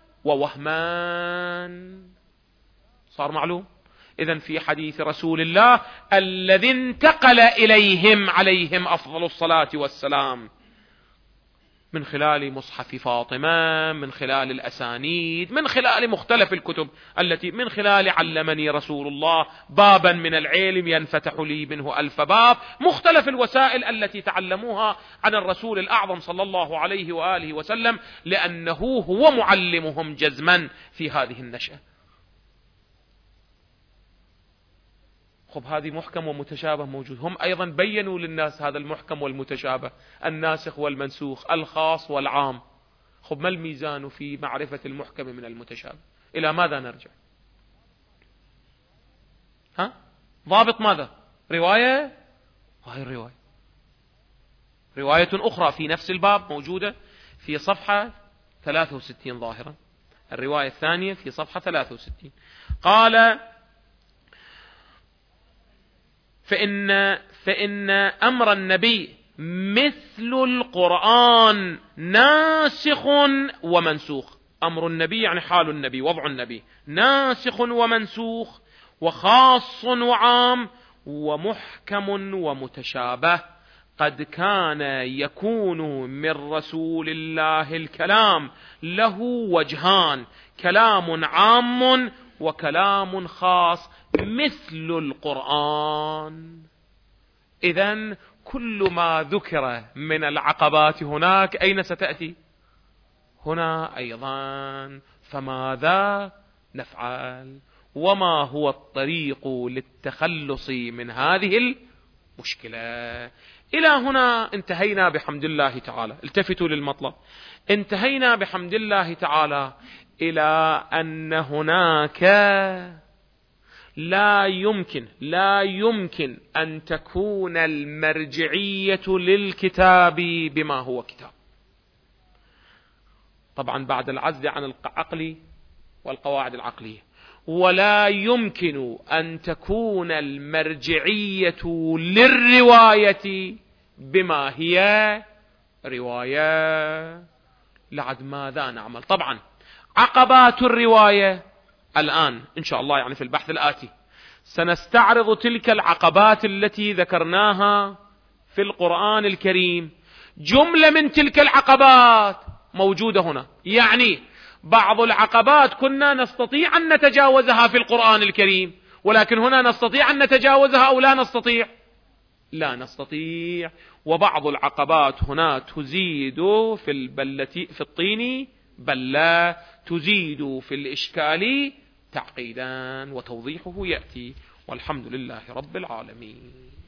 ووهمان. صار معلوم؟ إذن في حديث رسول الله الذي انتقل إليهم عليهم أفضل الصلاة والسلام من خلال مصحف فاطمة، من خلال الأسانيد، من خلال مختلف الكتب التي من خلال علمني رسول الله بابا من العلم ينفتح لي منه ألف باب، مختلف الوسائل التي تعلموها عن الرسول الأعظم صلى الله عليه وآله وسلم، لأنه هو معلمهم جزما في هذه النشأة. خب هذه محكم ومتشابه موجود، هم أيضا بينوا للناس هذا المحكم والمتشابه، الناسخ والمنسوخ، الخاص والعام. خب ما الميزان في معرفة المحكم من المتشابه؟ إلى ماذا نرجع؟ ها؟ ضابط ماذا؟ رواية، وهي الرواية رواية أخرى في نفس الباب موجودة في صفحة ثلاثة وستين ظاهرا. الرواية الثانية في صفحة ثلاثة وستين. قال فإن, فإن أمر النبي مثل القرآن ناسخ ومنسوخ. أمر النبي يعني حال النبي، وضع النبي، ناسخ ومنسوخ، وخاص وعام، ومحكم ومتشابه. قد كان يكون من رسول الله الكلام له وجهان، كلام عام وكلام خاص مثل القرآن. إذن كل ما ذكر من العقبات هناك أين ستأتي؟ هنا أيضا. فماذا نفعل؟ وما هو الطريق للتخلص من هذه المشكلة؟ إلى هنا انتهينا بحمد الله تعالى. التفتوا للمطلب. انتهينا بحمد الله تعالى إلى أن هناك لا يمكن لا يمكن أن تكون المرجعية للكتاب بما هو كتاب، طبعا بعد العزل عن العقل والقواعد العقلية، ولا يمكن أن تكون المرجعية للرواية بما هي رواية. لعد ماذا نعمل؟ طبعا عقبات الرواية الآن إن شاء الله يعني في البحث الآتي سنستعرض تلك العقبات التي ذكرناها في القرآن الكريم. جملة من تلك العقبات موجودة هنا، يعني بعض العقبات كنا نستطيع أن نتجاوزها في القرآن الكريم، ولكن هنا نستطيع أن نتجاوزها أو لا نستطيع؟ لا نستطيع. وبعض العقبات هنا تزيد في البلة في الطين بلة، تزيد في الإشكال تعقيدا، وتوضيحه يأتي. والحمد لله رب العالمين.